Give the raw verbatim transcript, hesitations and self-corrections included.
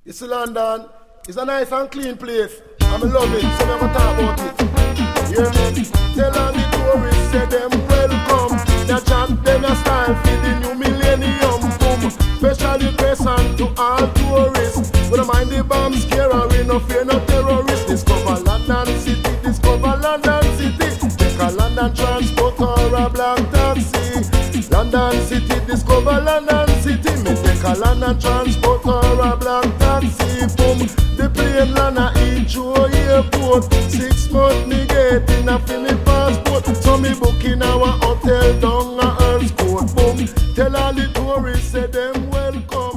It's London. It's a nice and clean place. I love it, so never talk about it. Hear me? Tell all the tourists, say them welcome. The chant them a style for the new millennium. Boom. Special request to all tourists. We don't mind the bomb scare, we no fear no terrorists. Discover London City, discover London City. Take a London transport or a black taxi. London City, discover London City. Me take a London transport or a black taxi. Boom, the plane land a Heathrow airport. Six months me get in a Philip passport. So me book in our hotel down a Earl's Court. Boom, tell all the tourists say them welcome.